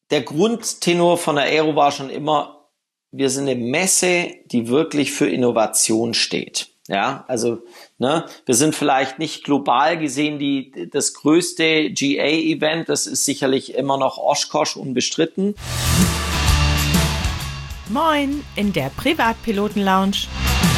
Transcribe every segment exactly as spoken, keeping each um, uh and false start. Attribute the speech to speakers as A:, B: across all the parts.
A: der Grundtenor von der Aero war schon immer, wir sind eine Messe, die wirklich für Innovation steht. Ja, also ne, wir sind vielleicht nicht global gesehen die das größte G A-Event, das ist sicherlich immer noch Oshkosh unbestritten.
B: Moin in der Privatpiloten-Lounge.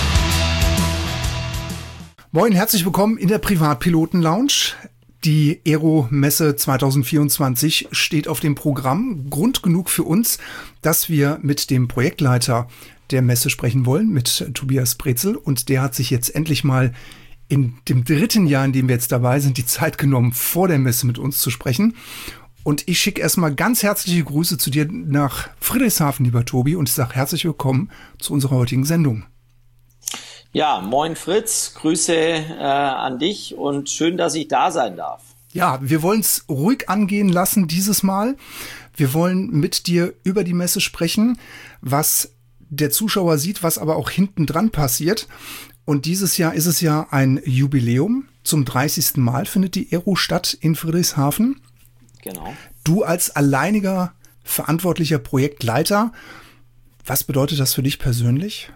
C: Moin, herzlich willkommen in der Privatpiloten-Lounge. Die Aero-Messe zwanzig vierundzwanzig steht auf dem Programm. Grund genug für uns, dass wir mit dem Projektleiter der Messe sprechen wollen, mit Tobias Brezel. Und der hat sich jetzt endlich mal in dem dritten Jahr, in dem wir jetzt dabei sind, die Zeit genommen, vor der Messe mit uns zu sprechen. Und ich schicke erstmal ganz herzliche Grüße zu dir nach Friedrichshafen, lieber Tobi, und ich sage herzlich willkommen zu unserer heutigen Sendung.
A: Ja, moin Fritz, Grüße äh, an dich und schön, dass ich da sein darf.
C: Ja, wir wollen es ruhig angehen lassen dieses Mal. Wir wollen mit dir über die Messe sprechen, was der Zuschauer sieht, was aber auch hinten dran passiert. Und dieses Jahr ist es ja ein Jubiläum. Zum dreißigsten Mal findet die Aero statt in Friedrichshafen.
A: Genau.
C: Du als alleiniger verantwortlicher Projektleiter, was bedeutet das für dich persönlich?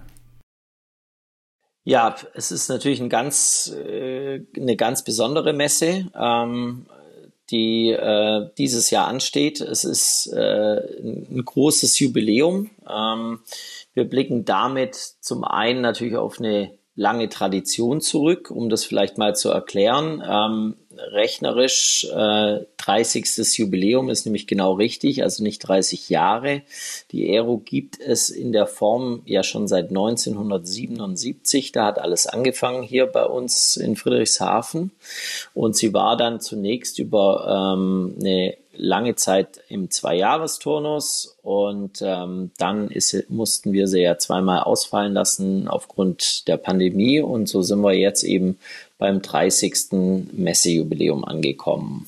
A: Ja, es ist natürlich ein ganz, äh, eine ganz besondere Messe, ähm, die äh, dieses Jahr ansteht. Es ist äh, ein großes Jubiläum. Ähm, wir blicken damit zum einen natürlich auf eine lange Tradition zurück, um das vielleicht mal zu erklären. Ähm, rechnerisch äh, dreißigstes Jubiläum ist nämlich genau richtig, also nicht dreißig Jahre. Die Aero gibt es in der Form ja schon seit neunzehnhundertsiebenundsiebzig. Da hat alles angefangen hier bei uns in Friedrichshafen. Und sie war dann zunächst über ähm, eine lange Zeit im Zwei-Jahres-Turnus und ähm, dann ist, mussten wir sie ja zweimal ausfallen lassen aufgrund der Pandemie und so sind wir jetzt eben beim dreißigsten Messejubiläum angekommen.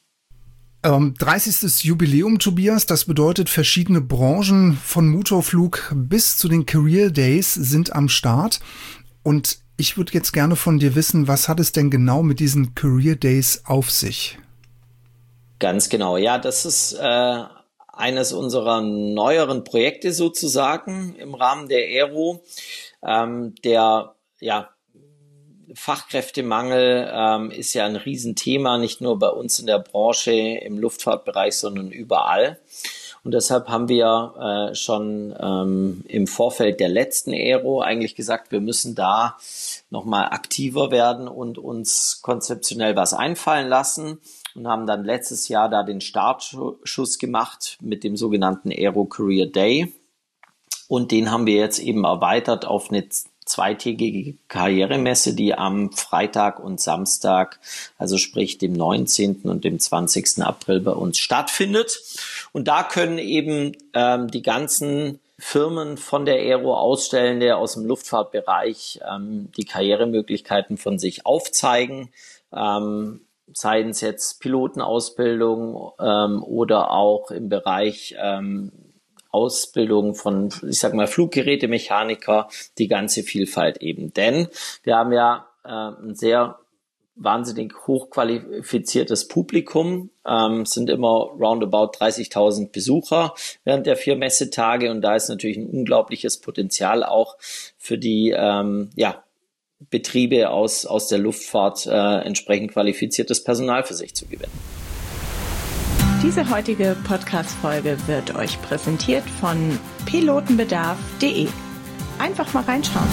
C: Ähm, dreißigstes Jubiläum, Tobias, das bedeutet, verschiedene Branchen von Motorflug bis zu den Career Days sind am Start und ich würde jetzt gerne von dir wissen, was hat es denn genau mit diesen Career Days auf sich?
A: Ganz genau, ja, das ist äh, eines unserer neueren Projekte sozusagen im Rahmen der Aero. Ähm, der ja, Fachkräftemangel ähm, ist ja ein Riesenthema, nicht nur bei uns in der Branche, im Luftfahrtbereich, sondern überall. Und deshalb haben wir äh, schon ähm, im Vorfeld der letzten Aero eigentlich gesagt, wir müssen da nochmal aktiver werden und uns konzeptionell was einfallen lassen. Und haben dann letztes Jahr da den Startschuss gemacht mit dem sogenannten Aero Career Day. Und den haben wir jetzt eben erweitert auf eine zweitägige Karrieremesse, die am Freitag und Samstag, also sprich dem neunzehnten und dem zwanzigsten April bei uns stattfindet. Und da können eben ähm, die ganzen Firmen von der Aero Ausstellende aus dem Luftfahrtbereich ähm, die Karrieremöglichkeiten von sich aufzeigen. Ähm, seien es jetzt Pilotenausbildung ähm, oder auch im Bereich ähm, Ausbildung von, ich sag mal, Fluggerätemechaniker, die ganze Vielfalt eben. Denn wir haben ja äh, ein sehr wahnsinnig hochqualifiziertes Publikum, ähm, sind immer roundabout dreißigtausend Besucher während der vier Messetage und da ist natürlich ein unglaubliches Potenzial auch für die, ähm, ja, Betriebe aus, aus der Luftfahrt äh, entsprechend qualifiziertes Personal für sich zu gewinnen.
B: Diese heutige Podcast-Folge wird euch präsentiert von pilotenbedarf punkt de. Einfach mal reinschauen.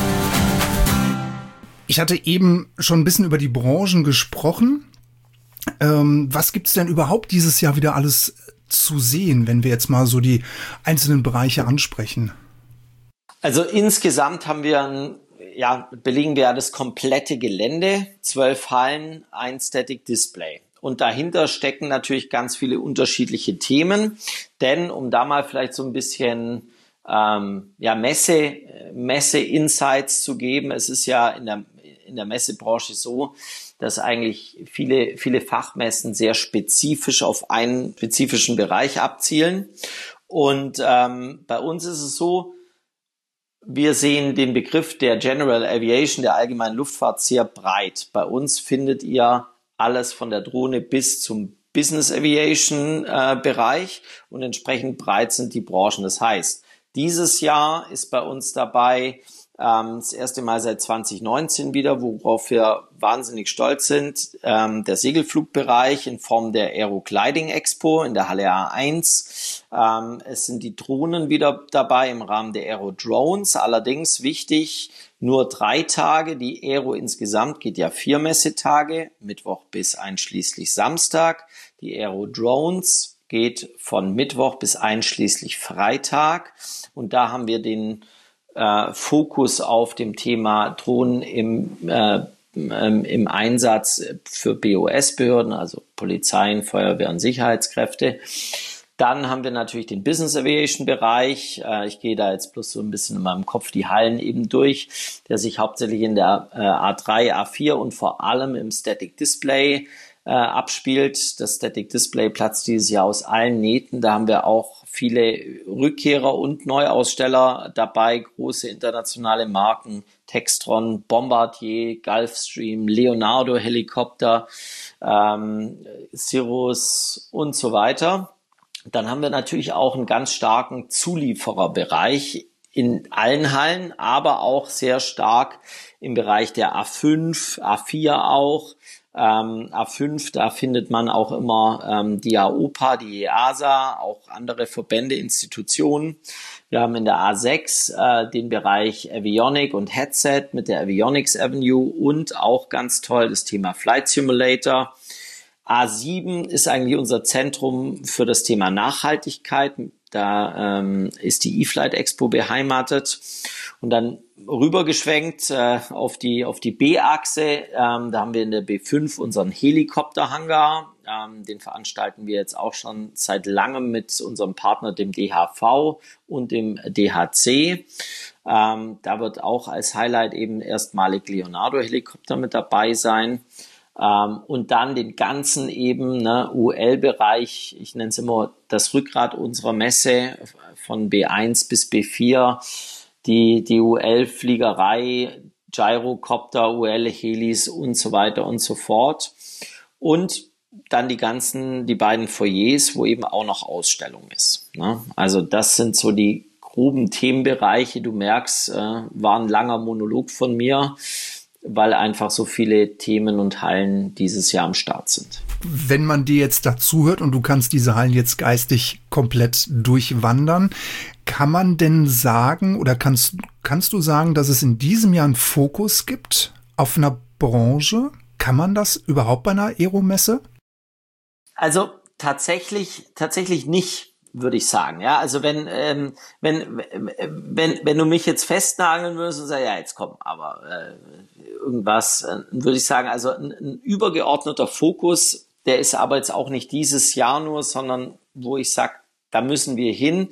C: Ich hatte eben schon ein bisschen über die Branchen gesprochen. Ähm, was gibt's denn überhaupt dieses Jahr wieder alles zu sehen, wenn wir jetzt mal so die einzelnen Bereiche ansprechen?
A: Also insgesamt haben wir ein Ja, belegen wir ja das komplette Gelände, zwölf Hallen, ein Static Display. Und dahinter stecken natürlich ganz viele unterschiedliche Themen, denn um da mal vielleicht so ein bisschen ähm, ja, Messe, Messe-Insights zu geben, es ist ja in der, in der Messebranche so, dass eigentlich viele, viele Fachmessen sehr spezifisch auf einen spezifischen Bereich abzielen. Und ähm, bei uns ist es so, wir sehen den Begriff der General Aviation, der allgemeinen Luftfahrt, sehr breit. Bei uns findet ihr alles von der Drohne bis zum Business Aviation äh, Bereich und entsprechend breit sind die Branchen. Das heißt, dieses Jahr ist bei uns dabei ähm, das erste Mal seit zwanzig neunzehn wieder, worauf wir wahnsinnig stolz sind, ähm, der Segelflugbereich in Form der Aero Gliding Expo in der Halle A eins. Ähm, es sind die Drohnen wieder dabei im Rahmen der Aero Drones. Allerdings wichtig, nur drei Tage. Die Aero insgesamt geht ja vier Messetage, Mittwoch bis einschließlich Samstag. Die Aero Drones geht von Mittwoch bis einschließlich Freitag. Und da haben wir den äh, Fokus auf dem Thema Drohnen im, äh, ähm, im Einsatz für B O S-Behörden, also Polizeien, Feuerwehren, Sicherheitskräfte. Dann haben wir natürlich den Business Aviation Bereich. Äh, ich gehe da jetzt bloß so ein bisschen in meinem Kopf die Hallen eben durch, der sich hauptsächlich in der äh, A drei, A vier und vor allem im Static Display äh, abspielt. Das Static Display platzt dieses Jahr aus allen Nähten. Da haben wir auch viele Rückkehrer und Neuaussteller dabei, große internationale Marken, Textron, Bombardier, Gulfstream, Leonardo Helikopter, ähm, Cirrus und so weiter. Dann haben wir natürlich auch einen ganz starken Zuliefererbereich in allen Hallen, aber auch sehr stark im Bereich der A fünf, A vier auch. Ähm, A fünf, da findet man auch immer ähm, die A O P A, die E A S A, auch andere Verbände, Institutionen. Wir haben in der A sechs äh, den Bereich Avionic und Headset mit der Avionics Avenue und auch ganz toll das Thema Flight Simulator. A sieben ist eigentlich unser Zentrum für das Thema Nachhaltigkeit. Da ähm, ist die E-Flight Expo beheimatet. Und dann rübergeschwenkt äh, auf die auf die B-Achse. Ähm, da haben wir in der B fünf unseren Helikopterhangar. Ähm, den veranstalten wir jetzt auch schon seit langem mit unserem Partner, dem D H V und dem D H C. Ähm, da wird auch als Highlight eben erstmalig Leonardo Helikopter mit dabei sein. Um, und dann den ganzen eben ne, U L-Bereich, ich nenne es immer das Rückgrat unserer Messe von B eins bis B vier, die, die U L-Fliegerei, Gyrocopter, U L-Helis und so weiter und so fort. Und dann die ganzen, die beiden Foyers, wo eben auch noch Ausstellung ist. Ne? Also das sind so die groben Themenbereiche. Du merkst, äh, war ein langer Monolog von mir, weil einfach so viele Themen und Hallen dieses Jahr am Start sind.
C: Wenn man dir jetzt dazu hört und du kannst diese Hallen jetzt geistig komplett durchwandern, kann man denn sagen oder kannst, kannst du sagen, dass es in diesem Jahr einen Fokus gibt auf einer Branche? Kann man das überhaupt bei einer Aeromesse?
A: Also tatsächlich, tatsächlich nicht. Würde ich sagen, ja, also wenn ähm, wenn wenn wenn du mich jetzt festnageln würdest und sagst, ja jetzt komm, aber äh, irgendwas, äh, würde ich sagen, also ein, ein übergeordneter Fokus, der ist aber jetzt auch nicht dieses Jahr nur, sondern wo ich sage, da müssen wir hin.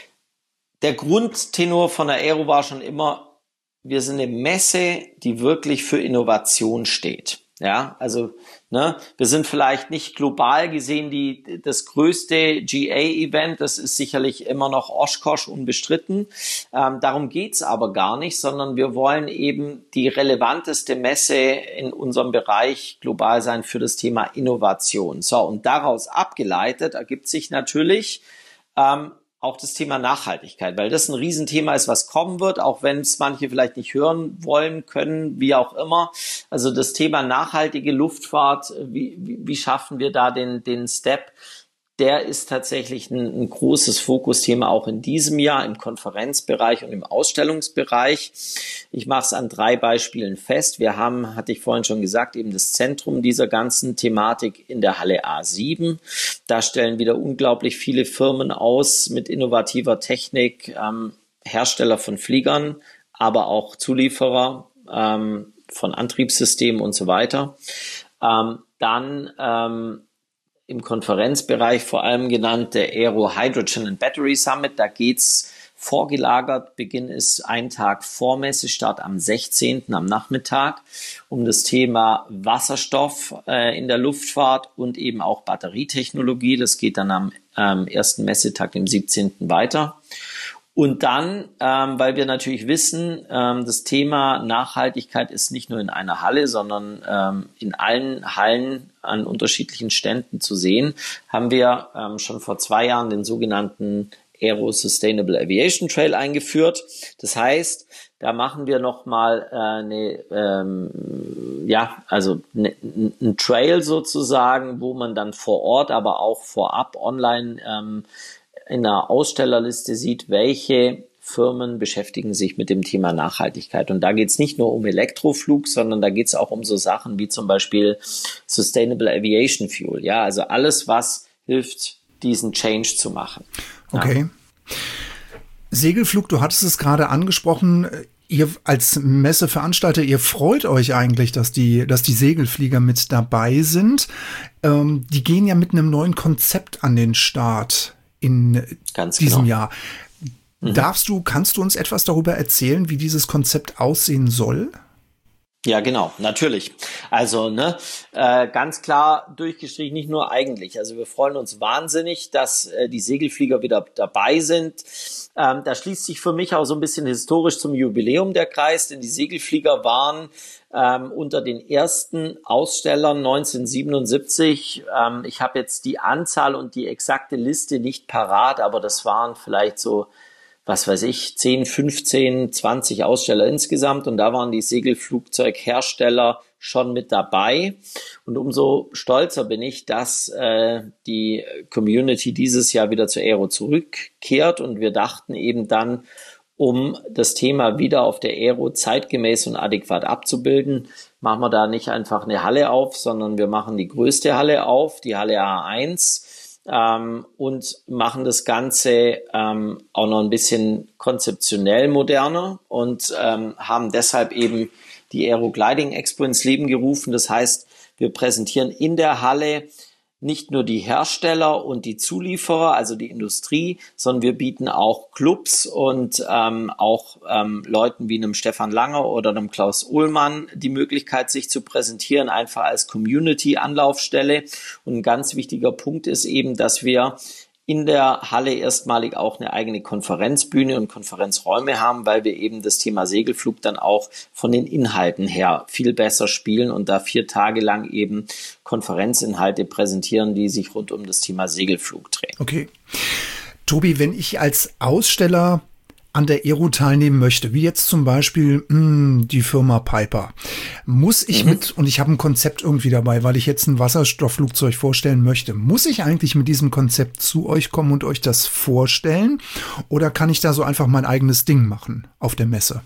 A: Der Grundtenor von der Aero war schon immer, wir sind eine Messe, die wirklich für Innovation steht. Ja, also ne, wir sind vielleicht nicht global gesehen die das größte G A-Event, das ist sicherlich immer noch Oshkosh unbestritten. Ähm, darum geht's aber gar nicht, sondern wir wollen eben die relevanteste Messe in unserem Bereich global sein für das Thema Innovation. So, und daraus abgeleitet ergibt sich natürlich ähm, auch das Thema Nachhaltigkeit, weil das ein Riesenthema ist, was kommen wird, auch wenn es manche vielleicht nicht hören wollen können, wie auch immer. Also das Thema nachhaltige Luftfahrt, wie, wie, wie schaffen wir da den, den Step? Der ist tatsächlich ein, ein großes Fokusthema auch in diesem Jahr im Konferenzbereich und im Ausstellungsbereich. Ich mache es an drei Beispielen fest. Wir haben, hatte ich vorhin schon gesagt, eben das Zentrum dieser ganzen Thematik in der Halle A sieben. Da stellen wieder unglaublich viele Firmen aus mit innovativer Technik, ähm, Hersteller von Fliegern, aber auch Zulieferer ähm, von Antriebssystemen und so weiter. Ähm, dann ähm, im Konferenzbereich vor allem genannt der Aero Hydrogen and Battery Summit. Da geht's vorgelagert. Beginn ist ein Tag vor Messestart am sechzehnten am Nachmittag um das Thema Wasserstoff äh, in der Luftfahrt und eben auch Batterietechnologie. Das geht dann am ähm, ersten Messetag, dem siebzehnten weiter. Und dann, ähm, weil wir natürlich wissen, ähm, das Thema Nachhaltigkeit ist nicht nur in einer Halle, sondern ähm, in allen Hallen an unterschiedlichen Ständen zu sehen, haben wir ähm, schon vor zwei Jahren den sogenannten Aero Sustainable Aviation Trail eingeführt. Das heißt, da machen wir nochmal äh, eine, ähm, ja, also ne, ein Trail sozusagen, wo man dann vor Ort, aber auch vorab online ähm, in einer Ausstellerliste sieht, welche Firmen beschäftigen sich mit dem Thema Nachhaltigkeit. Und da geht es nicht nur um Elektroflug, sondern da geht es auch um so Sachen wie zum Beispiel Sustainable Aviation Fuel. Ja, also alles, was hilft, diesen Change zu machen.
C: Okay. Ja. Segelflug, du hattest es gerade angesprochen. Ihr als Messeveranstalter, ihr freut euch eigentlich, dass die, dass die Segelflieger mit dabei sind. Ähm, die gehen ja mit einem neuen Konzept an den Start in Ganz diesem genau. Jahr. Mhm. Darfst du, kannst du uns etwas darüber erzählen, wie dieses Konzept aussehen soll?
A: Ja, genau, natürlich. Also, ne, äh, ganz klar durchgestrichen, nicht nur eigentlich. Also wir freuen uns wahnsinnig, dass äh, die Segelflieger wieder dabei sind. Ähm, da schließt sich für mich auch so ein bisschen historisch zum Jubiläum der Kreis, denn die Segelflieger waren ähm, unter den ersten Ausstellern neunzehnhundertsiebenundsiebzig. Ähm, ich habe jetzt die Anzahl und die exakte Liste nicht parat, aber das waren vielleicht so, was weiß ich, zehn, fünfzehn, zwanzig Aussteller insgesamt, und da waren die Segelflugzeughersteller schon mit dabei. Und umso stolzer bin ich, dass äh, die Community dieses Jahr wieder zur Aero zurückkehrt, und wir dachten eben dann, um das Thema wieder auf der Aero zeitgemäß und adäquat abzubilden, machen wir da nicht einfach eine Halle auf, sondern wir machen die größte Halle auf, die Halle A eins, Ähm, und machen das Ganze ähm, auch noch ein bisschen konzeptionell moderner und ähm, haben deshalb eben die Aero Gliding Expo ins Leben gerufen. Das heißt, wir präsentieren in der Halle nicht nur die Hersteller und die Zulieferer, also die Industrie, sondern wir bieten auch Clubs und ähm, auch ähm, Leuten wie einem Stefan Langer oder einem Klaus Uhlmann die Möglichkeit, sich zu präsentieren, einfach als Community-Anlaufstelle. Und ein ganz wichtiger Punkt ist eben, dass wir in der Halle erstmalig auch eine eigene Konferenzbühne und Konferenzräume haben, weil wir eben das Thema Segelflug dann auch von den Inhalten her viel besser spielen und da vier Tage lang eben Konferenzinhalte präsentieren, die sich rund um das Thema Segelflug drehen.
C: Okay. Tobi, wenn ich als Aussteller an der Aero teilnehmen möchte, wie jetzt zum Beispiel mh, die Firma Piper, muss ich mhm. mit, und ich habe ein Konzept irgendwie dabei, weil ich jetzt ein Wasserstoffflugzeug vorstellen möchte, muss ich eigentlich mit diesem Konzept zu euch kommen und euch das vorstellen, oder kann ich da so einfach mein eigenes Ding machen auf der Messe?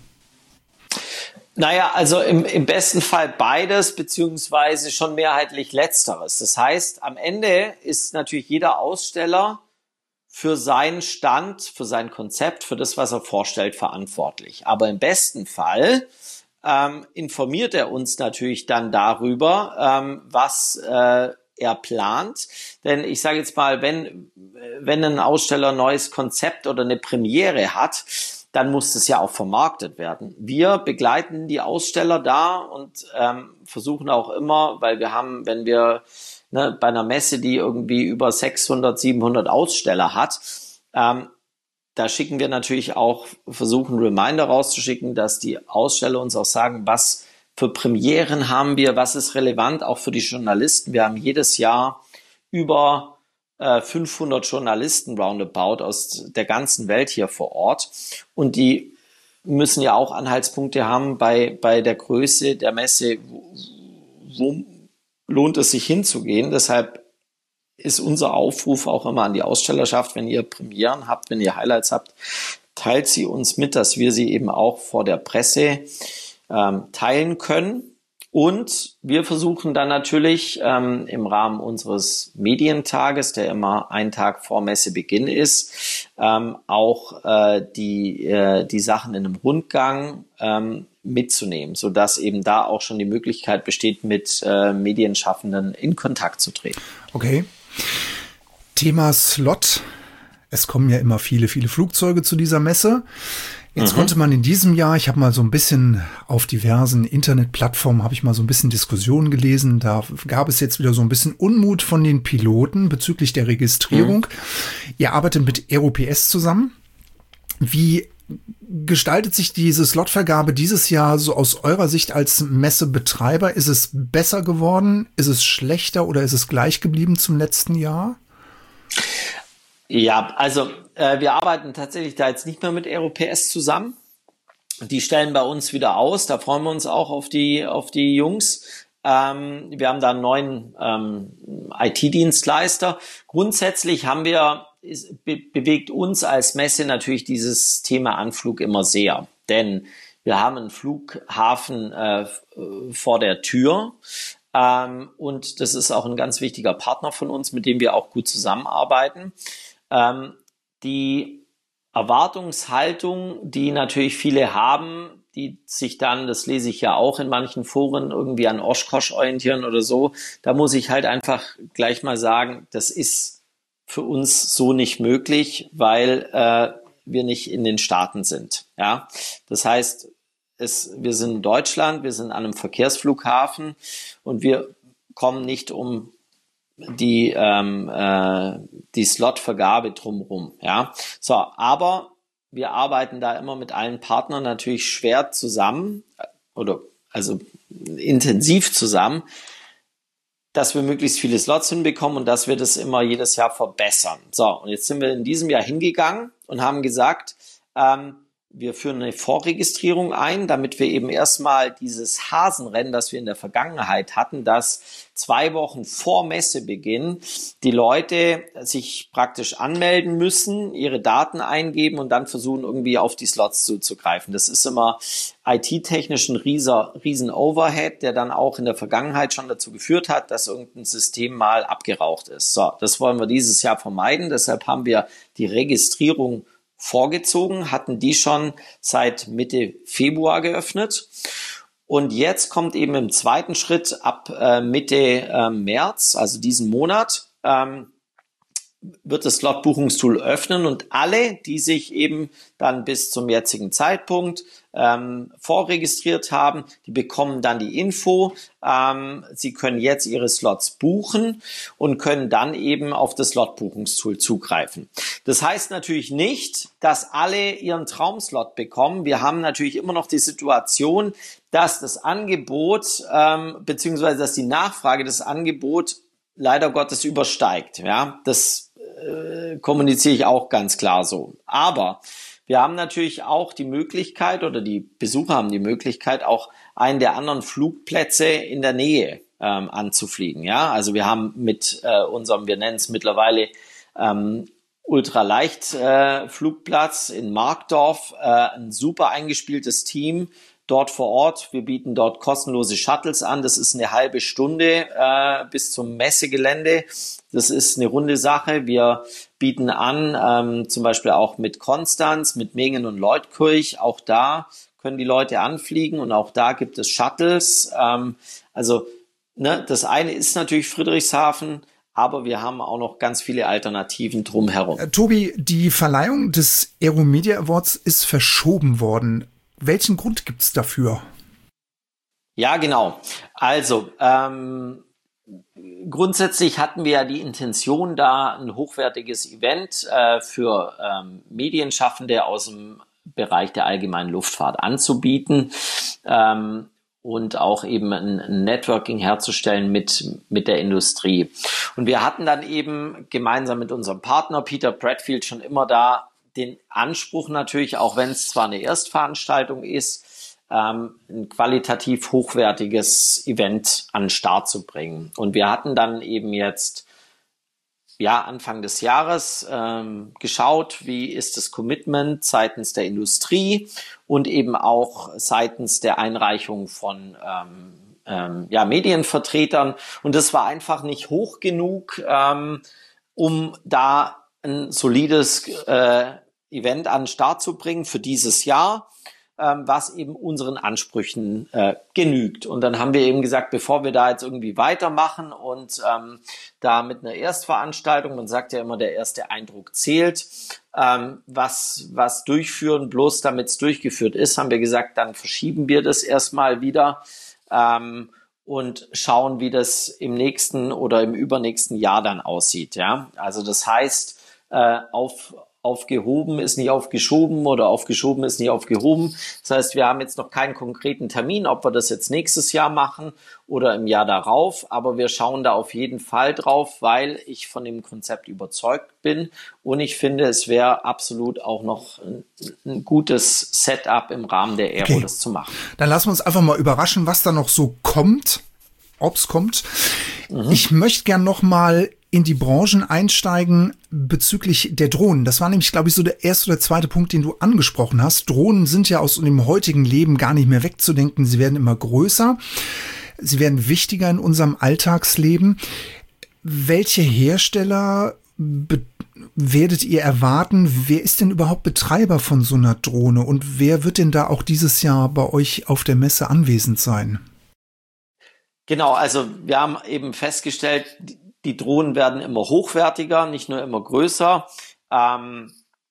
A: Naja, also im, im besten Fall beides, beziehungsweise schon mehrheitlich Letzteres. Das heißt, am Ende ist natürlich jeder Aussteller für seinen Stand, für sein Konzept, für das, was er vorstellt, verantwortlich. Aber im besten Fall ähm, informiert er uns natürlich dann darüber, ähm, was äh, er plant. Denn ich sage jetzt mal, wenn, wenn ein Aussteller ein neues Konzept oder eine Premiere hat, dann muss das ja auch vermarktet werden. Wir begleiten die Aussteller da und ähm, versuchen auch immer, weil wir haben, wenn wir Ne, bei einer Messe, die irgendwie über sechshundert, siebenhundert Aussteller hat, ähm, da schicken wir natürlich auch, versuchen Reminder rauszuschicken, dass die Aussteller uns auch sagen, was für Premieren haben wir, was ist relevant, auch für die Journalisten. Wir haben jedes Jahr über äh, fünfhundert Journalisten roundabout aus der ganzen Welt hier vor Ort, und die müssen ja auch Anhaltspunkte haben bei, bei der Größe der Messe, wo, wo lohnt es sich hinzugehen. Deshalb ist unser Aufruf auch immer an die Ausstellerschaft, wenn ihr Premieren habt, wenn ihr Highlights habt, teilt sie uns mit, dass wir sie eben auch vor der Presse ähm, teilen können. Und wir versuchen dann natürlich ähm, im Rahmen unseres Medientages, der immer einen Tag vor Messebeginn ist, ähm, auch äh, die, äh, die Sachen in einem Rundgang ähm, mitzunehmen, sodass eben da auch schon die Möglichkeit besteht, mit äh, Medienschaffenden in Kontakt zu treten.
C: Okay. Thema Slot. Es kommen ja immer viele, viele Flugzeuge zu dieser Messe. Jetzt mhm. konnte man in diesem Jahr, ich habe mal so ein bisschen auf diversen Internetplattformen, habe ich mal so ein bisschen Diskussionen gelesen. Da gab es jetzt wieder so ein bisschen Unmut von den Piloten bezüglich der Registrierung. Mhm. Ihr arbeitet mit Aero P S zusammen. Wie gestaltet sich diese Slotvergabe dieses Jahr so aus eurer Sicht als Messebetreiber? Ist es besser geworden? Ist es schlechter oder ist es gleich geblieben zum letzten Jahr?
A: Ja, also äh, wir arbeiten tatsächlich da jetzt nicht mehr mit Aero-P S zusammen. Die stellen bei uns wieder aus. Da freuen wir uns auch auf die auf die Jungs. Ähm, wir haben da einen neuen ähm, I T-Dienstleister. Grundsätzlich haben wir ist, be- bewegt uns als Messe natürlich dieses Thema Anflug immer sehr, denn wir haben einen Flughafen äh, vor der Tür. Ähm, und das ist auch ein ganz wichtiger Partner von uns, mit dem wir auch gut zusammenarbeiten. Ähm, die Erwartungshaltung, die natürlich viele haben, die sich dann, das lese ich ja auch in manchen Foren, irgendwie an Oshkosh orientieren oder so, da muss ich halt einfach gleich mal sagen, das ist für uns so nicht möglich, weil äh, wir nicht in den Staaten sind. Ja, das heißt, es, wir sind in Deutschland, wir sind an einem Verkehrsflughafen und wir kommen nicht um die ähm, äh, die Slotvergabe drumherum. Ja, so, aber wir arbeiten da immer mit allen Partnern natürlich schwer zusammen oder also intensiv zusammen, dass wir möglichst viele Slots hinbekommen und dass wir das immer jedes Jahr verbessern. So, und jetzt sind wir in diesem Jahr hingegangen und haben gesagt, ähm, wir führen eine Vorregistrierung ein, damit wir eben erstmal dieses Hasenrennen, das wir in der Vergangenheit hatten, dass zwei Wochen vor Messebeginn die Leute sich praktisch anmelden müssen, ihre Daten eingeben und dann versuchen, irgendwie auf die Slots zuzugreifen. Das ist immer I T-technisch ein riesen, riesen Overhead, der dann auch in der Vergangenheit schon dazu geführt hat, dass irgendein System mal abgeraucht ist. So, das wollen wir dieses Jahr vermeiden. Deshalb haben wir die Registrierung vorgezogen, hatten die schon seit Mitte Februar geöffnet. Und jetzt kommt eben im zweiten Schritt ab äh, Mitte äh, März, also diesen Monat, ähm, wird das Slot-Buchungstool öffnen und alle, die sich eben dann bis zum jetzigen Zeitpunkt ähm, vorregistriert haben, die bekommen dann die Info. Ähm, sie können jetzt ihre Slots buchen und können dann eben auf das Slot-Buchungstool zugreifen. Das heißt natürlich nicht, dass alle ihren Traumslot bekommen. Wir haben natürlich immer noch die Situation, dass das Angebot ähm, beziehungsweise dass die Nachfrage des Angebots leider Gottes übersteigt. Ja, das äh, kommuniziere ich auch ganz klar so. Aber wir haben natürlich auch die Möglichkeit oder die Besucher haben die Möglichkeit, auch einen der anderen Flugplätze in der Nähe ähm, anzufliegen. Ja, also wir haben mit äh, unserem, wir nennen es mittlerweile ähm, Ultraleicht äh, Flugplatz in Markdorf, äh, ein super eingespieltes Team dort vor Ort. Wir bieten dort kostenlose Shuttles an. Das ist eine halbe Stunde äh, bis zum Messegelände. Das ist eine runde Sache. Wir bieten an, ähm, zum Beispiel auch mit Konstanz, mit Mengen und Leutkirch. Auch da können die Leute anfliegen und auch da gibt es Shuttles. Ähm, also ne, das eine ist natürlich Friedrichshafen, aber wir haben auch noch ganz viele Alternativen drumherum.
C: Äh, Tobi, die Verleihung des Aero Media Awards ist verschoben worden. Welchen Grund gibt's dafür?
A: Ja, genau. Also ähm, grundsätzlich hatten wir ja die Intention, da ein hochwertiges Event äh, für ähm, Medienschaffende aus dem Bereich der allgemeinen Luftfahrt anzubieten ähm, und auch eben ein, ein Networking herzustellen mit mit der Industrie. Und wir hatten dann eben gemeinsam mit unserem Partner Peter Bradfield schon immer da den Anspruch natürlich, auch wenn es zwar eine Erstveranstaltung ist, ähm, ein qualitativ hochwertiges Event an den Start zu bringen. Und wir hatten dann eben jetzt ja Anfang des Jahres ähm, geschaut, wie ist das Commitment seitens der Industrie und eben auch seitens der Einreichung von ähm, ähm, ja, Medienvertretern. Und das war einfach nicht hoch genug, ähm, um da ein solides äh, Event an den Start zu bringen für dieses Jahr, ähm, was eben unseren Ansprüchen äh, genügt. Und dann haben wir eben gesagt, bevor wir da jetzt irgendwie weitermachen und ähm, da mit einer Erstveranstaltung, man sagt ja immer, der erste Eindruck zählt, ähm, was, was durchführen, bloß damit es durchgeführt ist, haben wir gesagt, dann verschieben wir das erstmal wieder ähm, und schauen, wie das im nächsten oder im übernächsten Jahr dann aussieht. Ja, also das heißt, äh, auf aufgehoben ist nicht aufgeschoben oder aufgeschoben ist nicht aufgehoben. Das heißt, wir haben jetzt noch keinen konkreten Termin, ob wir das jetzt nächstes Jahr machen oder im Jahr darauf. Aber wir schauen da auf jeden Fall drauf, weil ich von dem Konzept überzeugt bin. Und ich finde, es wäre absolut auch noch ein, ein gutes Setup im Rahmen der Aero, okay, das zu machen.
C: Dann lassen wir uns einfach mal überraschen, was da noch so kommt, ob's kommt. Mhm. Ich möchte gern noch mal in die Branchen einsteigen bezüglich der Drohnen. Das war nämlich, glaube ich, so der erste oder zweite Punkt, den du angesprochen hast. Drohnen sind ja aus dem heutigen Leben gar nicht mehr wegzudenken. Sie werden immer größer. Sie werden wichtiger in unserem Alltagsleben. Welche Hersteller be- werdet ihr erwarten? Wer ist denn überhaupt Betreiber von so einer Drohne? Und wer wird denn da auch dieses Jahr bei euch auf der Messe anwesend sein?
A: Genau, also wir haben eben festgestellt, die Drohnen werden immer hochwertiger, nicht nur immer größer. Ähm,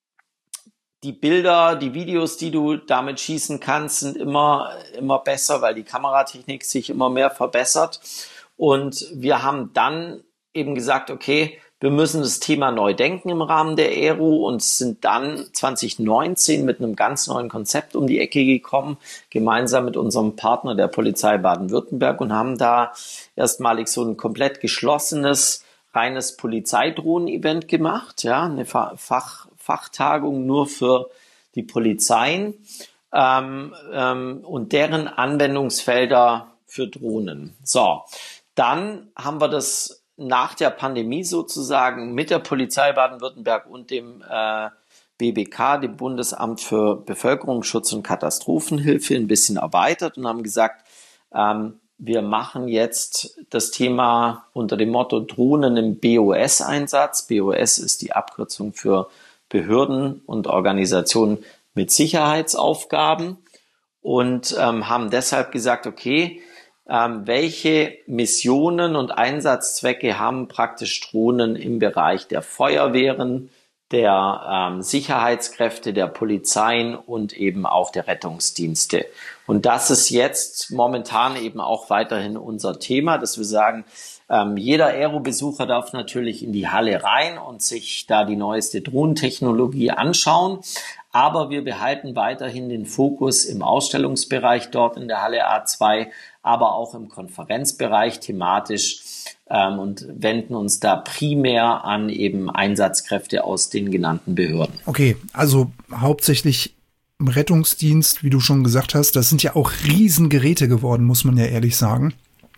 A: die Bilder, die Videos, die du damit schießen kannst, sind immer, immer besser, weil die Kameratechnik sich immer mehr verbessert. Und wir haben dann eben gesagt, okay, wir müssen das Thema neu denken im Rahmen der Aero und sind dann zwanzig neunzehn mit einem ganz neuen Konzept um die Ecke gekommen, gemeinsam mit unserem Partner der Polizei Baden-Württemberg, und haben da erstmalig so ein komplett geschlossenes, reines Polizeidrohnen-Event gemacht, ja, eine Fach, Fachtagung nur für die Polizeien ähm, ähm, und deren Anwendungsfelder für Drohnen. So, dann haben wir das nach der Pandemie sozusagen mit der Polizei Baden-Württemberg und dem äh, B B K, dem Bundesamt für Bevölkerungsschutz und Katastrophenhilfe, ein bisschen erweitert und haben gesagt, ähm, wir machen jetzt das Thema unter dem Motto Drohnen im B O S-Einsatz. B O S ist die Abkürzung für Behörden und Organisationen mit Sicherheitsaufgaben, und ähm, haben deshalb gesagt, okay, Ähm, welche Missionen und Einsatzzwecke haben praktisch Drohnen im Bereich der Feuerwehren, der ähm, Sicherheitskräfte, der Polizeien und eben auch der Rettungsdienste. Und das ist jetzt momentan eben auch weiterhin unser Thema, dass wir sagen, ähm, jeder Aero-Besucher darf natürlich in die Halle rein und sich da die neueste Drohnentechnologie anschauen. Aber wir behalten weiterhin den Fokus im Ausstellungsbereich dort in der Halle A zwei, aber auch im Konferenzbereich thematisch ähm, und wenden uns da primär an eben Einsatzkräfte aus den genannten Behörden.
C: Okay, also hauptsächlich im Rettungsdienst, wie du schon gesagt hast, das sind ja auch Riesengeräte geworden, muss man ja ehrlich sagen.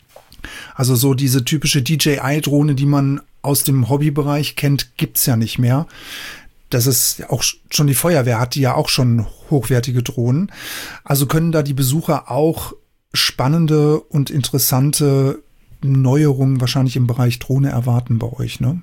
C: Also so diese typische D J I-Drohne, die man aus dem Hobbybereich kennt, gibt's ja nicht mehr. Das ist auch schon, die Feuerwehr hat die ja auch schon hochwertige Drohnen. Also können da die Besucher auch spannende und interessante Neuerungen wahrscheinlich im Bereich Drohne erwarten bei euch, ne?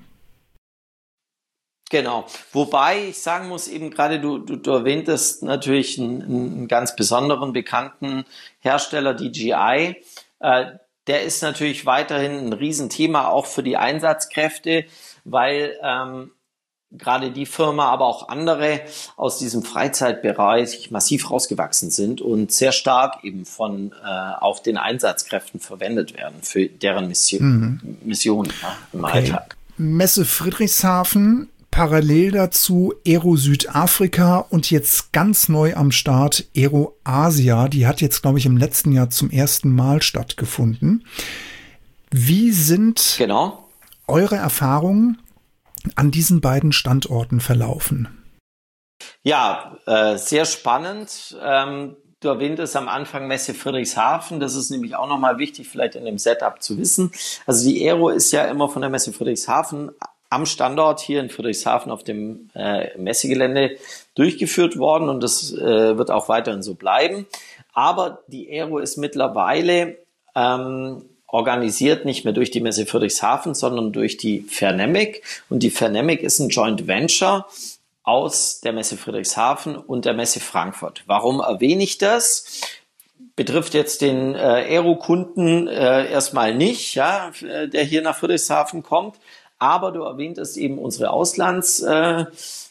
A: Genau. Wobei ich sagen muss, eben gerade du, du, du erwähntest natürlich einen, einen ganz besonderen, bekannten Hersteller, D J I. Äh, der ist natürlich weiterhin ein Riesenthema auch für die Einsatzkräfte, weil ähm, gerade die Firma, aber auch andere aus diesem Freizeitbereich massiv rausgewachsen sind und sehr stark eben von äh, auch den Einsatzkräften verwendet werden für deren Mission, mhm. Mission ja, im okay. Alltag.
C: Messe Friedrichshafen, parallel dazu Aero Südafrika und jetzt ganz neu am Start Aero Asia. Die hat jetzt, glaube ich, im letzten Jahr zum ersten Mal stattgefunden. Wie sind
A: genau.
C: eure Erfahrungen an diesen beiden Standorten verlaufen?
A: Ja, äh, sehr spannend. Ähm, du erwähntest am Anfang Messe Friedrichshafen. Das ist nämlich auch nochmal wichtig, vielleicht in dem Setup zu wissen. Also die Aero ist ja immer von der Messe Friedrichshafen am Standort hier in Friedrichshafen auf dem äh, Messegelände durchgeführt worden, und das äh, wird auch weiterhin so bleiben. Aber die Aero ist mittlerweile ähm, organisiert nicht mehr durch die Messe Friedrichshafen, sondern durch die Vernemic. Und die Vernemic ist ein Joint Venture aus der Messe Friedrichshafen und der Messe Frankfurt. Warum erwähne ich das? Betrifft jetzt den äh, Aero-Kunden äh, erstmal nicht, ja, der hier nach Friedrichshafen kommt. Aber du erwähntest eben unsere Auslandsgastspiele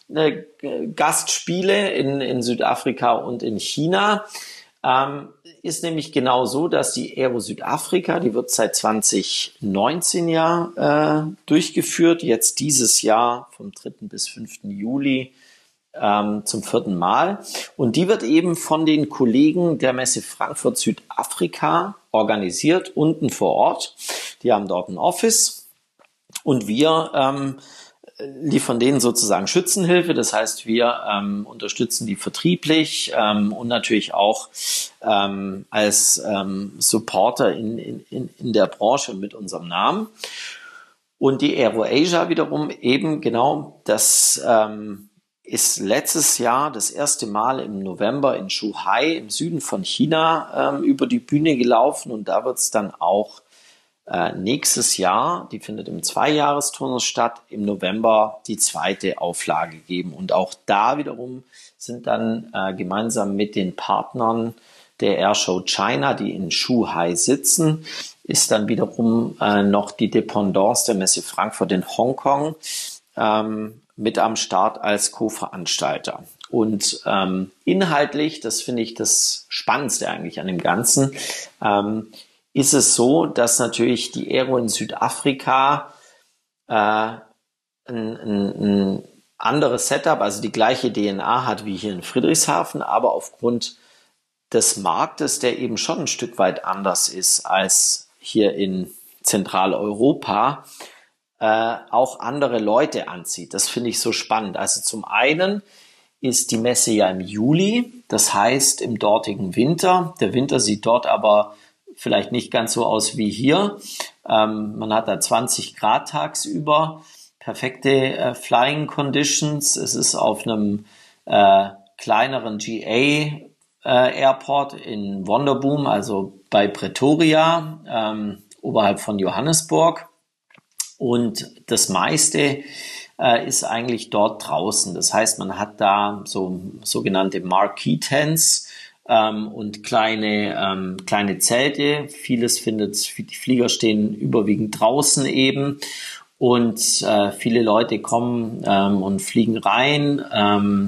A: äh, in, in Südafrika und in China. Ähm, ist nämlich genau so, dass die Aero Südafrika, die wird seit zwanzig neunzehn ja äh, durchgeführt, jetzt dieses Jahr vom dritten bis fünften Juli ähm, zum vierten Mal. Und die wird eben von den Kollegen der Messe Frankfurt Südafrika organisiert, unten vor Ort. Die haben dort ein Office und wir ähm, liefern denen sozusagen Schützenhilfe. Das heißt, wir ähm, unterstützen die vertrieblich ähm, und natürlich auch ähm, als ähm, Supporter in, in, in der Branche mit unserem Namen. Und die AeroAsia wiederum eben genau, das ähm, ist letztes Jahr das erste Mal im November in Zhuhai im Süden von China ähm, über die Bühne gelaufen und da wird es dann auch äh, nächstes Jahr, die findet im Zweijahresturnus statt, im November die zweite Auflage geben und auch da wiederum sind dann äh, gemeinsam mit den Partnern der Airshow China, die in Zhuhai sitzen, ist dann wiederum äh, noch die Dependance der Messe Frankfurt in Hongkong ähm, mit am Start als Co-Veranstalter. Und ähm, inhaltlich, das finde ich das Spannendste eigentlich an dem Ganzen, ähm, ist es so, dass natürlich die Aero in Südafrika äh, ein, ein, ein anderes Setup, also die gleiche D N A hat wie hier in Friedrichshafen, aber aufgrund des Marktes, der eben schon ein Stück weit anders ist als hier in Zentraleuropa, äh, auch andere Leute anzieht. Das finde ich so spannend. Also zum einen ist die Messe ja im Juli, das heißt im dortigen Winter. Der Winter sieht dort aber vielleicht nicht ganz so aus wie hier. Ähm, man hat da zwanzig Grad tagsüber, perfekte äh, Flying Conditions. Es ist auf einem äh, kleineren G A äh, Airport in Wonderboom, also bei Pretoria, ähm, oberhalb von Johannesburg. Und das meiste äh, ist eigentlich dort draußen. Das heißt, man hat da so sogenannte Marquee Tents ähm, und kleine ähm, kleine Zelte. Vieles findet, die Flieger stehen überwiegend draußen eben. Und äh, viele Leute kommen ähm, und fliegen rein. Ähm,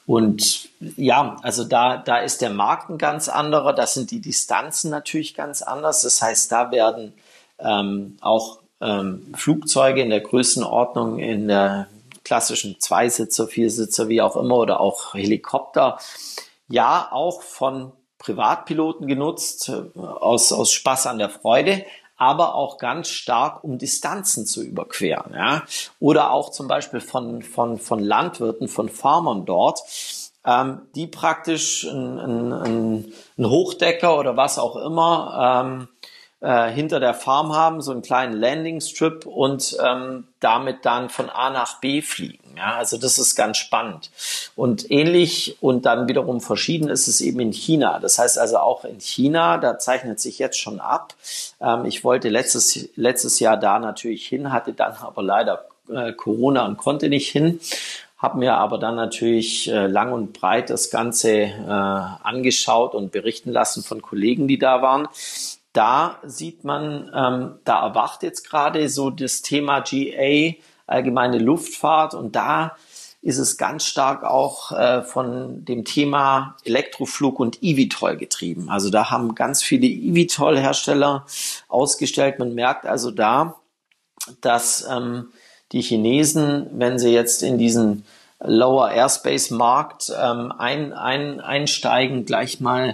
A: und ja, also da, da ist der Markt ein ganz anderer. Da sind die Distanzen natürlich ganz anders. Das heißt, da werden ähm, auch ähm, Flugzeuge in der Größenordnung, in der klassischen Zweisitzer, Viersitzer, wie auch immer, oder auch Helikopter, ja, auch von Privatpiloten genutzt, aus, aus Spaß an der Freude, aber auch ganz stark, um Distanzen zu überqueren, ja, oder auch zum Beispiel von, von, von Landwirten, von Farmern dort, ähm, die praktisch ein, ein, ein Hochdecker oder was auch immer, ähm, äh, hinter der Farm haben, so einen kleinen Landing-Strip und ähm, damit dann von A nach B fliegen. Ja, also das ist ganz spannend. Und ähnlich und dann wiederum verschieden ist es eben in China. Das heißt also auch in China, da zeichnet sich jetzt schon ab. Ähm, ich wollte letztes, letztes Jahr da natürlich hin, hatte dann aber leider äh, Corona und konnte nicht hin. Habe mir aber dann natürlich äh, lang und breit das Ganze äh, angeschaut und berichten lassen von Kollegen, die da waren. Da sieht man, ähm, da erwacht jetzt gerade so das Thema G A, allgemeine Luftfahrt, und da ist es ganz stark auch äh, von dem Thema Elektroflug und eVTOL getrieben. Also da haben ganz viele eVTOL-Hersteller ausgestellt. Man merkt also da, dass ähm, die Chinesen, wenn sie jetzt in diesen Lower Airspace Markt ähm, ein, ein, einsteigen, gleich mal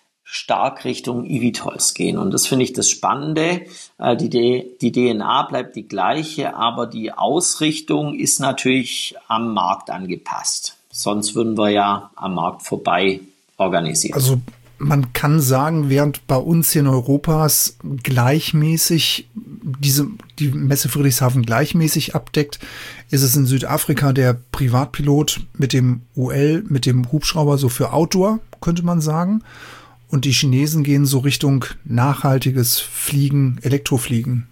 A: stark Richtung eVTOLs gehen. Und das finde ich das Spannende. Äh, die, D- die D N A bleibt die gleiche, aber die Ausrichtung ist natürlich am Markt angepasst. Sonst würden wir ja am Markt vorbei organisieren.
C: Also man kann sagen, während bei uns hier in Europas gleichmäßig diese, die Messe Friedrichshafen gleichmäßig abdeckt, ist es in Südafrika der Privatpilot mit dem U L, mit dem Hubschrauber, so für Outdoor, könnte man sagen. Und die Chinesen gehen so Richtung nachhaltiges Fliegen, Elektrofliegen.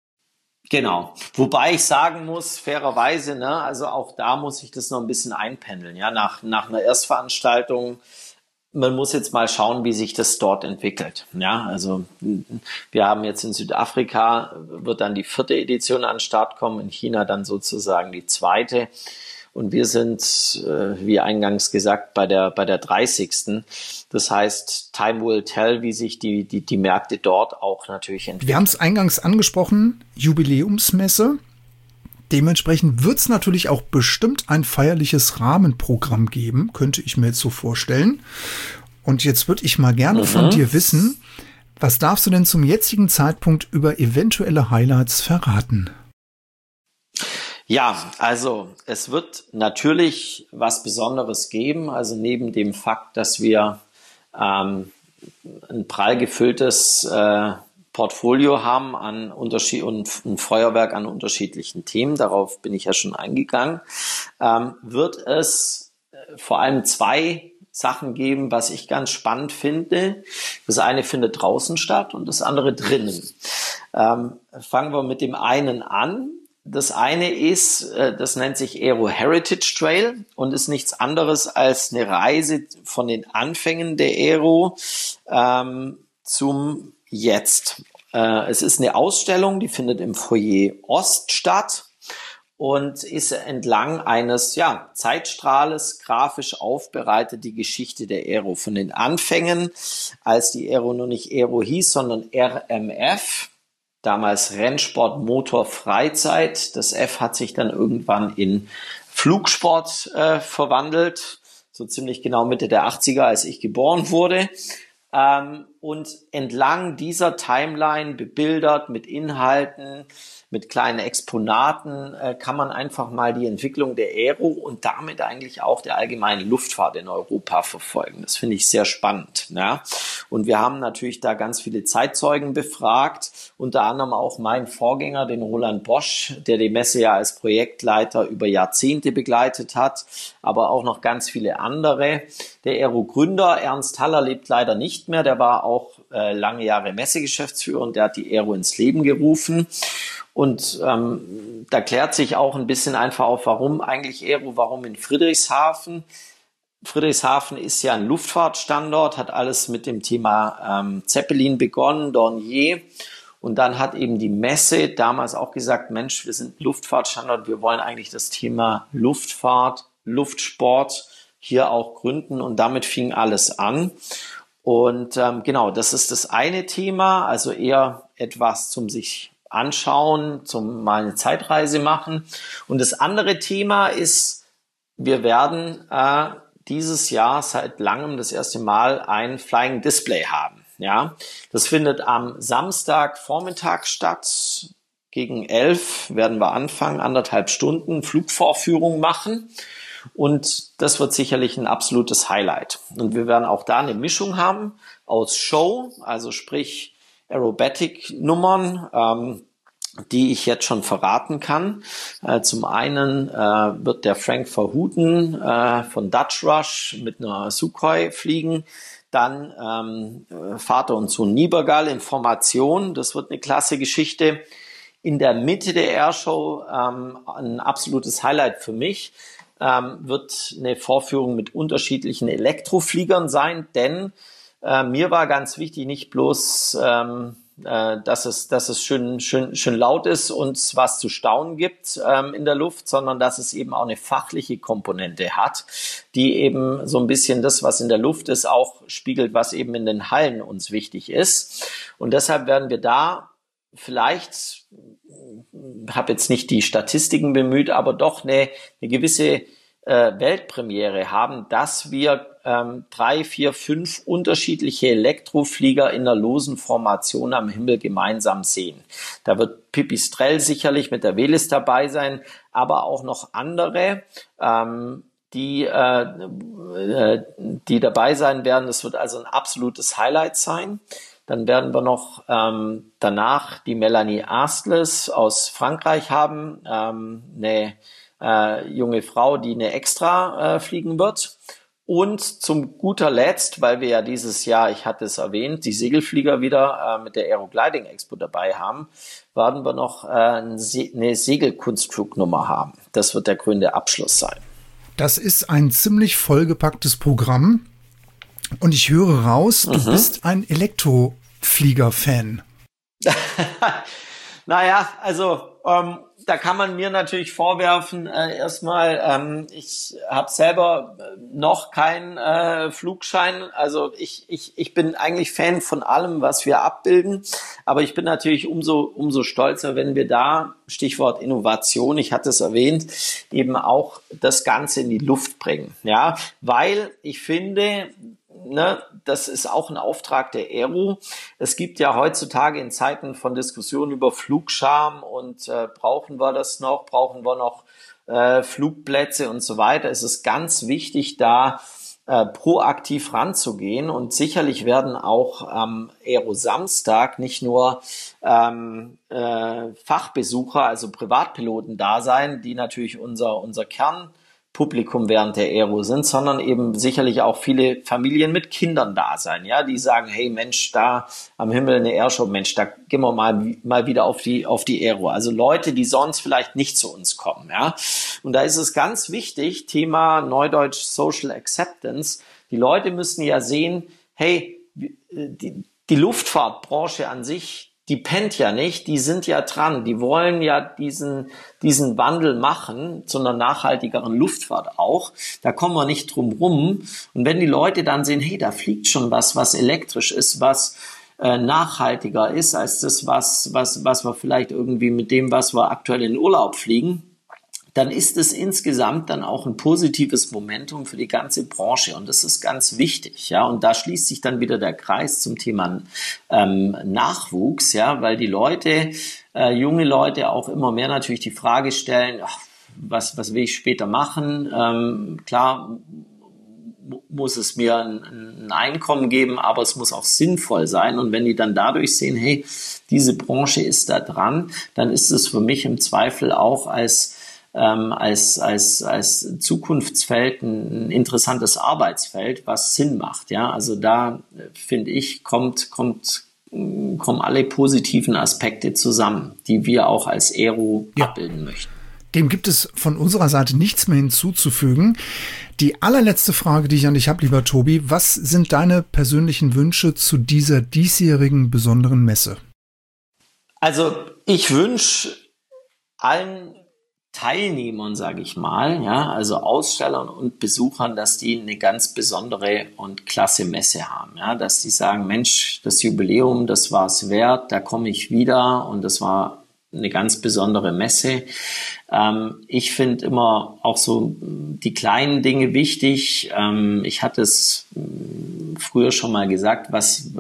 A: Genau. Wobei ich sagen muss, fairerweise, ne, also auch da muss ich das noch ein bisschen einpendeln. Ja, nach, nach einer Erstveranstaltung, man muss jetzt mal schauen, wie sich das dort entwickelt. Ja, also wir haben jetzt in Südafrika, wird dann die vierte Edition an den Start kommen, in China dann sozusagen die zweite. Und wir sind, äh, wie eingangs gesagt, bei der bei der dreißigsten. Das heißt, time will tell, wie sich die die die Märkte dort auch natürlich entwickeln.
C: Wir haben es eingangs angesprochen, Jubiläumsmesse. Dementsprechend wird es natürlich auch bestimmt ein feierliches Rahmenprogramm geben, könnte ich mir jetzt so vorstellen. Und jetzt würde ich mal gerne mhm. von dir wissen, was darfst du denn zum jetzigen Zeitpunkt über eventuelle Highlights verraten?
A: Ja, also es wird natürlich was Besonderes geben. Also neben dem Fakt, dass wir ähm, ein prall gefülltes äh, Portfolio haben an Unterschied und ein Feuerwerk an unterschiedlichen Themen, darauf bin ich ja schon eingegangen, ähm, wird es vor allem zwei Sachen geben, was ich ganz spannend finde. Das eine findet draußen statt und das andere drinnen. Ähm, fangen wir mit dem einen an. Das eine ist, äh, das nennt sich Aero Heritage Trail und ist nichts anderes als eine Reise von den Anfängen der Aero ähm, zum Jetzt. Äh, es ist eine Ausstellung, die findet im Foyer Ost statt und ist entlang eines ja, Zeitstrahles grafisch aufbereitet die Geschichte der Aero von den Anfängen, als die Aero nur nicht Aero hieß, sondern R M F, damals Rennsport Motor Freizeit. Das F hat sich dann irgendwann in Flugsport äh, verwandelt, so ziemlich genau Mitte der achtziger, als ich geboren wurde. Ähm, und entlang dieser Timeline, bebildert mit Inhalten, mit kleinen Exponaten, äh, kann man einfach mal die Entwicklung der Aero und damit eigentlich auch der allgemeinen Luftfahrt in Europa verfolgen. Das finde ich sehr spannend. Ja? Und wir haben natürlich da ganz viele Zeitzeugen befragt, unter anderem auch mein Vorgänger, den Roland Bosch, der die Messe ja als Projektleiter über Jahrzehnte begleitet hat, aber auch noch ganz viele andere. Der Aero-Gründer Ernst Haller lebt leider nicht mehr, der war auch äh, lange Jahre Messegeschäftsführer und der hat die Aero ins Leben gerufen. Und ähm, da klärt sich auch ein bisschen einfach auf, warum eigentlich Aero, warum in Friedrichshafen. Friedrichshafen ist ja ein Luftfahrtstandort, hat alles mit dem Thema ähm, Zeppelin begonnen, Dornier. Und dann hat eben die Messe damals auch gesagt, Mensch, wir sind Luftfahrtstandort, wir wollen eigentlich das Thema Luftfahrt, Luftsport hier auch gründen. Und damit fing alles an. Und ähm, genau, das ist das eine Thema, also eher etwas zum sich anschauen, zum mal eine Zeitreise machen. Und das andere Thema ist, wir werden äh, dieses Jahr seit langem das erste Mal ein Flying Display haben. Ja, das findet am Samstagvormittag statt. Gegen elf werden wir anfangen, anderthalb Stunden Flugvorführung machen. Und das wird sicherlich ein absolutes Highlight. Und wir werden auch da eine Mischung haben aus Show, also sprich Aerobatic-Nummern, ähm, die ich jetzt schon verraten kann. Äh, zum einen äh, wird der Frank Verhoeven äh, von Dutch Rush mit einer Sukhoi fliegen. Dann ähm, Vater und Sohn Niebergall in Formation. Das wird eine klasse Geschichte. In der Mitte der Airshow ähm, ein absolutes Highlight für mich. Ähm, wird eine Vorführung mit unterschiedlichen Elektrofliegern sein, denn äh, mir war ganz wichtig, nicht bloß, ähm, äh, dass es, dass es schön, schön, schön laut ist und was zu staunen gibt ähm, in der Luft, sondern dass es eben auch eine fachliche Komponente hat, die eben so ein bisschen das, was in der Luft ist, auch spiegelt, was eben in den Hallen uns wichtig ist. Und deshalb werden wir da vielleicht, habe jetzt nicht die Statistiken bemüht, aber doch eine, eine gewisse äh, Weltpremiere haben, dass wir ähm, drei, vier, fünf unterschiedliche Elektroflieger in einer losen Formation am Himmel gemeinsam sehen. Da wird Pipistrel sicherlich mit der Velis dabei sein, aber auch noch andere, ähm, die, äh, äh, die dabei sein werden. Das wird also ein absolutes Highlight sein. Dann werden wir noch ähm, danach die Melanie Astles aus Frankreich haben, ähm, eine äh, junge Frau, die eine Extra äh, fliegen wird. Und zum guter Letzt, weil wir ja dieses Jahr, ich hatte es erwähnt, die Segelflieger wieder äh, mit der Aero Gliding Expo dabei haben, werden wir noch äh, eine Segelkunstflugnummer haben. Das wird der grüne Abschluss sein.
C: Das ist ein ziemlich vollgepacktes Programm. Und ich höre raus, du mhm. bist ein Elektroflieger-Fan.
A: Naja, also Ähm, da kann man mir natürlich vorwerfen, äh, erstmal, ähm, ich habe selber noch keinen äh, Flugschein. Also ich, ich, ich bin eigentlich Fan von allem, was wir abbilden. Aber ich bin natürlich umso, umso stolzer, wenn wir da, Stichwort Innovation, ich hatte es erwähnt, eben auch das Ganze in die Luft bringen. Ja, weil ich finde, Ne, das ist auch ein Auftrag der Aero. Es gibt ja heutzutage in Zeiten von Diskussionen über Flugscham und äh, brauchen wir das noch, brauchen wir noch äh, Flugplätze und so weiter. Es ist ganz wichtig, da äh, proaktiv ranzugehen, und sicherlich werden auch am Aero Samstag nicht nur ähm, äh, Fachbesucher, also Privatpiloten da sein, die natürlich unser, unser Kern Publikum während der Aero sind, sondern eben sicherlich auch viele Familien mit Kindern da sein, ja, die sagen, hey Mensch, da am Himmel eine Airshow, Mensch, da gehen wir mal, mal wieder auf die, auf die Aero. Also Leute, die sonst vielleicht nicht zu uns kommen, ja. Und da ist es ganz wichtig, Thema Neudeutsch Social Acceptance. Die Leute müssen ja sehen, hey, die, die Luftfahrtbranche an sich, die pennt ja nicht, die sind ja dran, die wollen ja diesen, diesen Wandel machen zu einer nachhaltigeren Luftfahrt auch. Da kommen wir nicht drum rum. Und wenn die Leute dann sehen, hey, da fliegt schon was, was elektrisch ist, was äh, nachhaltiger ist als das, was, was, was wir vielleicht irgendwie mit dem, was wir aktuell in Urlaub fliegen, dann ist es insgesamt dann auch ein positives Momentum für die ganze Branche, und das ist ganz wichtig, ja. Und da schließt sich dann wieder der Kreis zum Thema ähm, Nachwuchs, ja, weil die Leute, äh, junge Leute auch immer mehr natürlich die Frage stellen, ach, was was will ich später machen? Ähm, klar muss es mir ein, ein Einkommen geben, aber es muss auch sinnvoll sein. Und wenn die dann dadurch sehen, hey, diese Branche ist da dran, dann ist es für mich im Zweifel auch als Ähm, als, als, als Zukunftsfeld ein interessantes Arbeitsfeld, was Sinn macht. Ja, also da finde ich, kommt, kommt, kommen alle positiven Aspekte zusammen, die wir auch als Aero ja. abbilden möchten.
C: Dem gibt es von unserer Seite nichts mehr hinzuzufügen. Die allerletzte Frage, die ich an dich habe, lieber Tobi, was sind deine persönlichen Wünsche zu dieser diesjährigen besonderen Messe?
A: Also ich wünsche allen Teilnehmern, sage ich mal, ja, also Ausstellern und Besuchern, dass die eine ganz besondere und klasse Messe haben, ja, dass die sagen, Mensch, das Jubiläum, das war es wert, da komme ich wieder, und das war eine ganz besondere Messe. Ähm, ich finde immer auch so die kleinen Dinge wichtig. Ähm, ich hatte es früher schon mal gesagt, was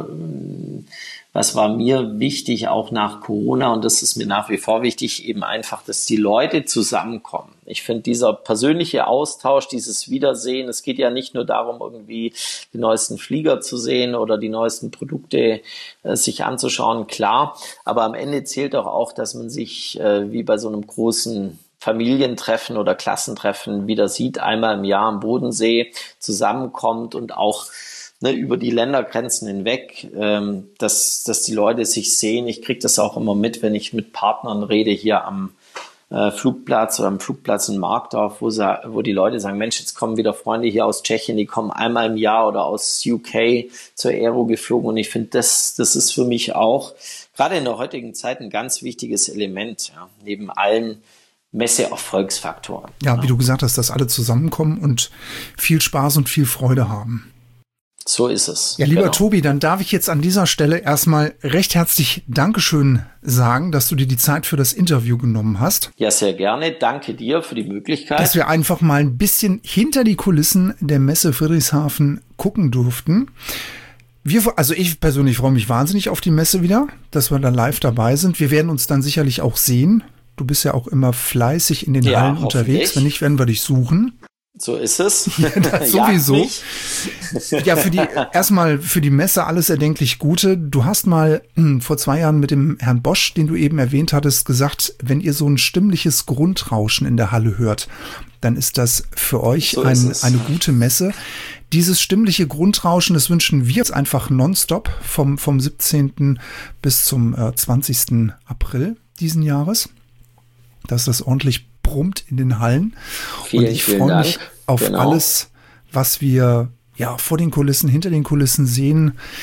A: Was war mir wichtig, auch nach Corona, und das ist mir nach wie vor wichtig, eben einfach, dass die Leute zusammenkommen. Ich finde, dieser persönliche Austausch, dieses Wiedersehen, es geht ja nicht nur darum, irgendwie die neuesten Flieger zu sehen oder die neuesten Produkte äh, sich anzuschauen, klar, aber am Ende zählt doch auch, dass man sich äh, wie bei so einem großen Familientreffen oder Klassentreffen wieder sieht, einmal im Jahr am Bodensee, zusammenkommt und auch Ne, über die Ländergrenzen hinweg, ähm, dass, dass die Leute sich sehen. Ich kriege das auch immer mit, wenn ich mit Partnern rede hier am äh, Flugplatz oder am Flugplatz in Markdorf, wo, sie, wo die Leute sagen, Mensch, jetzt kommen wieder Freunde hier aus Tschechien, die kommen einmal im Jahr oder aus U K zur Aero geflogen, und ich finde, das, das ist für mich auch gerade in der heutigen Zeit ein ganz wichtiges Element, ja, neben allen Messeerfolgsfaktoren.
C: Ja, ja, wie du gesagt hast, dass alle zusammenkommen und viel Spaß und viel Freude haben.
A: So ist es.
C: Ja, lieber
A: genau.
C: Tobi, dann darf ich jetzt an dieser Stelle erstmal recht herzlich Dankeschön sagen, dass du dir die Zeit für das Interview genommen hast.
A: Ja, sehr gerne. Danke dir für die Möglichkeit.
C: Dass wir einfach mal ein bisschen hinter die Kulissen der Messe Friedrichshafen gucken durften. Wir, also ich persönlich freue mich wahnsinnig auf die Messe wieder, dass wir da live dabei sind. Wir werden uns dann sicherlich auch sehen. Du bist ja auch immer fleißig in den ja, Hallen unterwegs. Wenn nicht, werden wir dich suchen.
A: So ist es.
C: Ja, das sowieso. Ja, für die, erstmal für die Messe alles erdenklich Gute. Du hast mal hm, vor zwei Jahren mit dem Herrn Bosch, den du eben erwähnt hattest, gesagt, wenn ihr so ein stimmliches Grundrauschen in der Halle hört, dann ist das für euch so ein, eine gute Messe. Dieses stimmliche Grundrauschen, das wünschen wir uns einfach nonstop vom, vom siebzehnten bis zum äh, zwanzigsten April diesen Jahres, dass das ordentlich brummt in den Hallen.
A: Vielen,
C: und ich freue mich auf
A: genau.
C: alles, was wir ja vor den Kulissen, hinter den Kulissen sehen.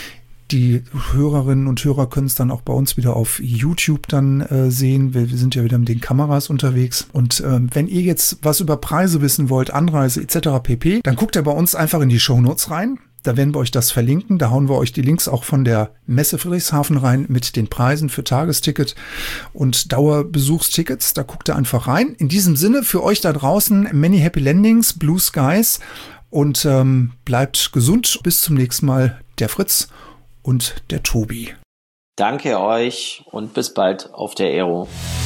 C: Die Hörerinnen und Hörer können es dann auch bei uns wieder auf YouTube dann äh, sehen. Wir, wir sind ja wieder mit den Kameras unterwegs. Und äh, wenn ihr jetzt was über Preise wissen wollt, Anreise et cetera pp., dann guckt ihr bei uns einfach in die Shownotes rein. Da werden wir euch das verlinken. Da hauen wir euch die Links auch von der Messe Friedrichshafen rein mit den Preisen für Tagesticket und Dauerbesuchstickets. Da guckt ihr einfach rein. In diesem Sinne für euch da draußen many happy landings, blue skies und ähm, bleibt gesund. Bis zum nächsten Mal. Der Fritz und der Tobi.
A: Danke euch und bis bald auf der Aero.